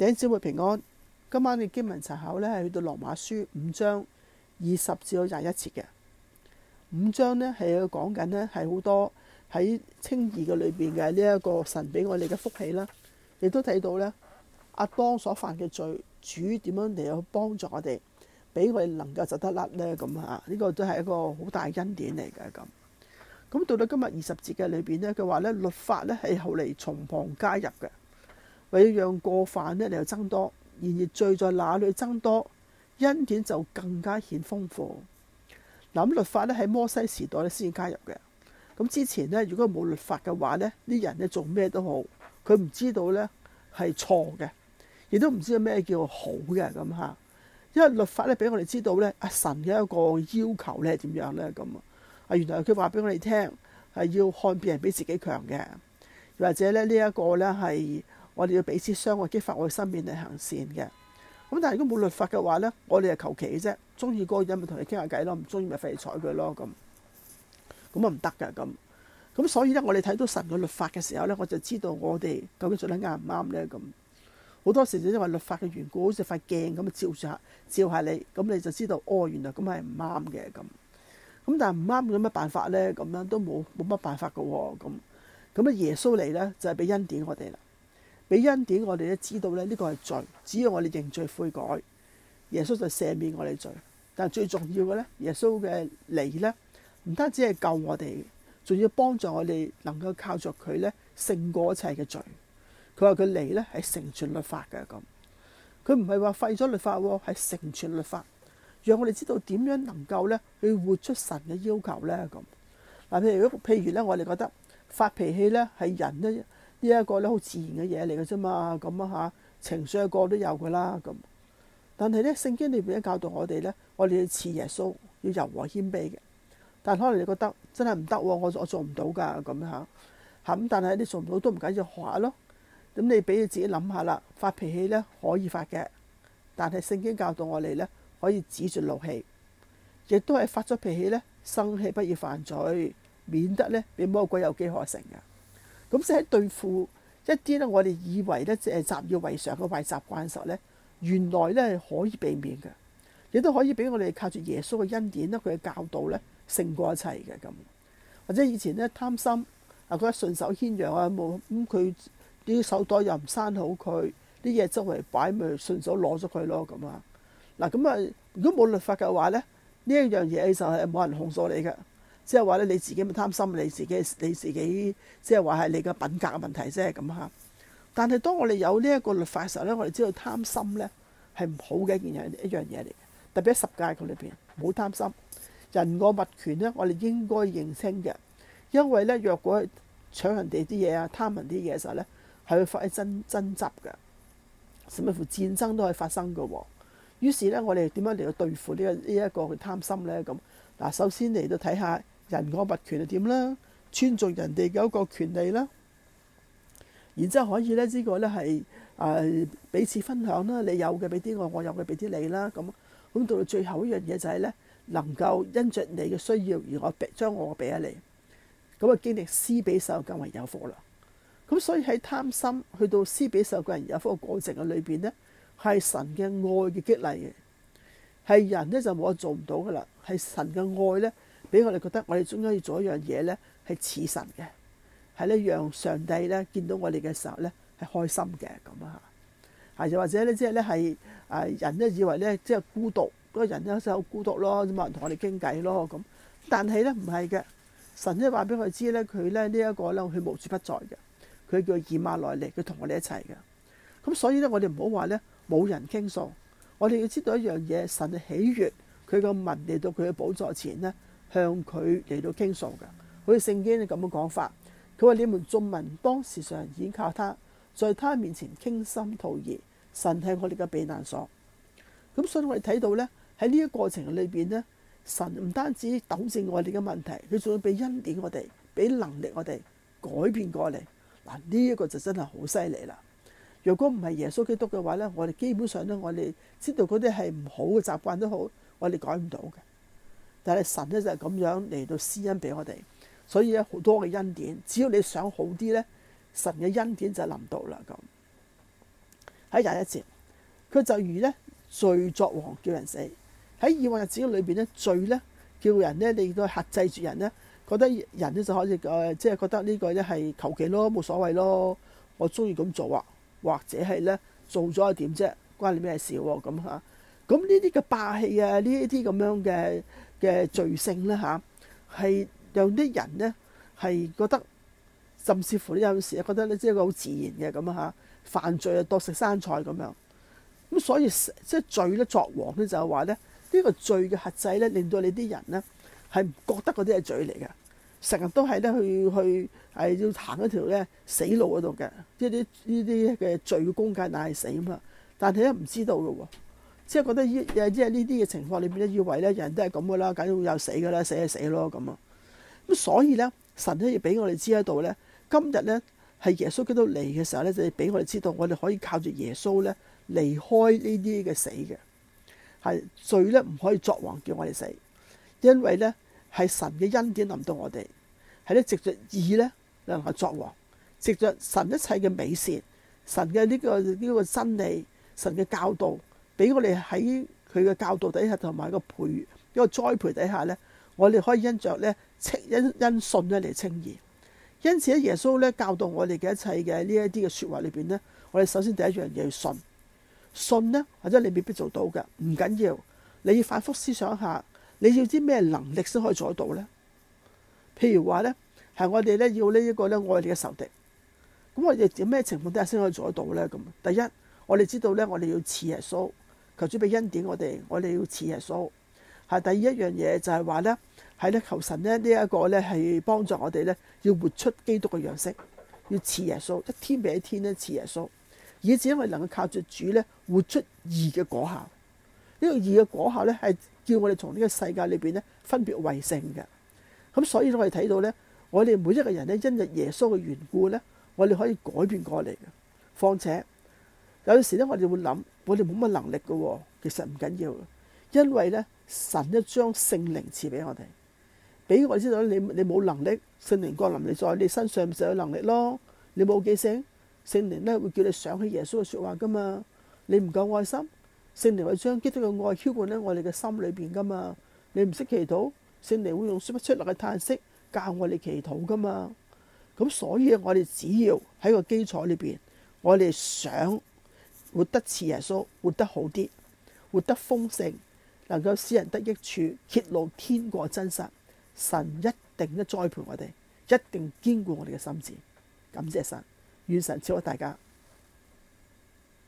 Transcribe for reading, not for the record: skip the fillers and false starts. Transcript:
弟兄姊妹平安。今晚嘅經文查考呢係去到羅馬書5章20至到21節嘅。5章呢係講緊呢係好多喺稱義嘅裏邊嘅呢一個神俾我哋嘅福氣啦，亦都睇到呢亞當所犯嘅罪，主點樣嚟去幫助我哋，俾我哋能夠走得甩呢。咁啊，呢個都係一個好大恩典嚟嘅。咁到到今日20節嘅裏邊呢，佢話呢律法呢係後嚟從旁加入嘅，為咗讓過犯呢嚟到增多，然而罪在哪裏增多，恩典就更加顯豐富。嗱，咁律法呢喺摩西時代咧先加入嘅。咁之前呢，如果冇律法嘅話呢，啲人呢做咩都好，佢唔知道呢係錯嘅，亦都唔知道咩叫好嘅咁嚇。因為律法咧俾我哋知道呢，神嘅一個要求咧係點樣呢？咁啊，原來佢話俾我哋聽係要看別人比自己強嘅，又或者咧呢一個呢係我哋要彼此相愛，激發我哋身邊嚟行善嘅。咁但係如果冇律法嘅話呢，我哋係求其嘅啫，中意嗰個人咪同你傾下偈咯，唔中意咪廢睬佢咯咁。咁啊唔得㗎咁所以呢，我哋睇到神嘅律法嘅時候呢，我就知道我哋究竟做得啱唔啱呢。咁好多時就因為律法嘅緣故，好似塊鏡咁照下你，咁你就知道哦，原來咁係唔啱嘅咁但係唔啱有乜辦法呢？咁樣都冇乜辦法㗎喎。咁啊耶穌嚟呢，就係俾恩典我哋啦，俾恩典我哋咧知道咧呢個係罪，只要我哋認罪悔改，耶穌就赦免我哋罪。但係最重要嘅呢，耶穌嘅嚟呢，唔單止係救我哋，仲要幫助我哋能夠靠著佢呢勝過一切嘅罪。佢話佢嚟呢係成全律法嘅咁，佢唔係話廢咗律法喎，係成全律法，讓我哋知道點樣能夠呢去活出神嘅要求呢。咁嗱，譬如呢，我哋覺得發脾氣呢係人呢一個呢好自然嘅嘢嚟嘅啫嘛，咁啊嚇情緒個都有噶啦咁。但係呢，聖經裏邊咧教導我哋呢，我哋要似耶穌，要柔和謙卑嘅。但可能你覺得真係唔得喎，我做唔到㗎咁嚇。咁但係你做唔到都唔緊要，學下咯。咁你俾你自己諗下啦，發脾氣呢可以發嘅，但係聖經教導我哋呢，可以止住怒氣，亦都係發咗脾氣呢，生氣不要犯罪，免得呢俾魔鬼有機可乘嘅。咁即係對付一啲呢，我哋以為呢即係習以為常嘅壞習慣嘅時候呢，原來呢係可以避免嘅，亦都可以俾我哋靠住耶穌嘅恩典呢，佢嘅教導呢勝過一切嘅咁。或者以前呢，貪心覺得順手牽羊啊，冇咁佢啲手袋又唔閂好佢，啲嘢周圍擺咪順手攞咗佢咯咁啊。嗱咁啊，如果冇律法嘅話呢，呢一樣嘢就係冇人控訴你嘅，即係話咧你自己咪貪心，你自己即係話係你嘅品格嘅問題啫咁嚇。但係當我哋有呢一個律法嘅時候呢，我哋知道貪心呢係唔好嘅一樣嘢嚟嘅，特別喺十誡佢裏邊冇貪心。人我物權呢，我哋應該認清嘅，因為呢，若果搶人哋啲嘢啊，貪人啲嘢嘅時候呢，係會發生爭執嘅，甚至乎戰爭都可以發生嘅喎。於是呢，我哋點樣嚟到對付呢一個貪心呢？咁嗱，首先嚟到睇下人我物權係點啦，尊重人哋嘅一個權利啦，然之後可以呢，呢個呢係彼此分享啦，你有嘅俾啲我，我有嘅俾啲你啦。咁到到最後一樣嘢就係呢，能夠因着你嘅需要而我將我俾咗你，咁啊經歷施比受更為有福啦。咁所以喺貪心去到施比受更為有福嘅過程嘅裏邊呢，係神嘅愛嘅激勵嘅，係人呢就冇得做唔到噶啦，係神嘅愛呢，俾我哋覺得我哋終於要做一樣嘢呢，係似神嘅，係呢讓上帝呢見到我哋嘅時候呢，係開心嘅咁啊，又或者呢，即係呢係人呢以為呢，即係孤獨，嗰個人呢就好孤獨咯，冇人同我哋傾偈咯咁，但係呢，唔係嘅，神呢話俾我哋知呢，佢呢一個呢，佢無處不在嘅，佢叫以馬內利，佢同我哋一齊嘅。咁所以呢，我哋唔好話呢冇人傾訴，我哋要知道一樣嘢，神係喜悅佢個民嚟到佢嘅寶座前呢，向佢嚟到傾訴嘅。好似聖經咁嘅講法，佢話你們眾民當時常倚靠他，在他面前傾心吐意，神係我哋嘅避難所。咁所以我哋睇到呢，喺呢一個過程裏邊呢，神唔單止糾正我哋嘅問題，佢仲要俾恩典我哋，俾能力我哋改變過嚟。嗱，呢一個就真係好犀利啦！如果唔係耶穌基督嘅話呢，我哋基本上呢，我哋知道嗰啲係唔好嘅習慣都好，我哋改唔到嘅。但係神呢，就係咁樣嚟到施恩俾我哋，所以咧好多嘅恩典，只要你想好啲呢，神嘅恩典就臨到啦咁。 喺21節，佢就如呢罪作王叫人死。喺以往日子裏邊呢，罪呢叫人呢，你都克制住人呢，覺得人呢就可以即係覺得呢個呢係求其咯，冇所謂咯，我中意咁做啊，或者係呢做咗又點啫，關你咩事喎咁嚇。咁呢啲嘅霸氣啊，呢一啲咁樣嘅罪性呢，嚇，係讓啲人呢係覺得，甚至乎有陣時覺得呢，即係一個好自然嘅咁嚇，犯罪啊當食生菜咁樣。咁所以即係罪咧作王咧，就係話咧呢個罪嘅轄制咧，令到你啲人咧係唔覺得嗰啲係罪嚟嘅，成日都係咧去係要行一條咧死路嗰度嘅，呢啲嘅罪嘅工價乃係死啊嘛。但係咧唔知道嘅喎，即係覺得即係呢啲嘅情況裏邊咧，以為咧人都係咁噶啦，梗係會有死噶啦，死就死咯咁啊。咁所以咧，神咧要俾我哋知喺度咧，今日咧係耶穌基督嚟嘅時候咧，就要俾我哋知道，我哋可以靠住耶穌咧離開呢啲嘅死嘅，係罪咧唔可以作王叫我哋死，因為咧係神嘅恩典臨到我哋，係咧藉着義咧能夠作王，藉着神一切嘅美善，神嘅呢個真理，神嘅教導，俾我哋喺佢嘅教導底下同埋一個栽培底下咧，我哋可以因着咧因信咧嚟稱義。因此咧，耶穌咧教導我哋嘅一切嘅呢一啲嘅說話裏邊咧，我哋首先第一樣嘢要信。信呢，或者你未必做到嘅，唔緊要，你要反覆思想下，你要啲咩能力先可以做得到呢？譬如話呢，係我哋咧要呢一個咧愛你嘅仇敵，咁我哋有咩情況底下先可以做得到呢？咁第一，我哋知道咧，我哋要似耶穌，求主俾恩典我哋要似耶穌。係第二一樣嘢就係話咧，係咧求神咧呢一個咧係幫助我哋咧，要活出基督嘅樣式，要似耶穌，一天比一天咧似耶穌。以至因為能夠靠住主咧活出義嘅果效，呢個義嘅果效咧係叫我哋從呢個世界裏邊咧分別為聖嘅。咁所以我哋睇到咧，我哋每一個人咧因着耶穌嘅緣故咧，我哋可以改變過嚟嘅。況且有陣時咧，我哋會諗，我哋冇乜能力嘅喎，其實唔緊要，因為咧神一將聖靈賜俾我哋，俾我哋知道你冇能力，聖靈降臨你在你身上就有能力咯。你冇記性，聖靈咧會叫你想起耶穌嘅說話噶嘛？你唔夠愛心，聖靈會將基督嘅愛澆灌喺我哋嘅心裏邊噶嘛？你唔識祈禱，聖靈會用說不出嚟嘅嘆息教我哋祈禱噶嘛？咁所以我哋只要喺個基礎裏邊，我哋想活得似耶穌，活得好啲，活得豐盛，能夠使人得益處，揭露天國真實，神一定栽培我哋，一定堅固我哋嘅心智。感謝神。願神賜福大家。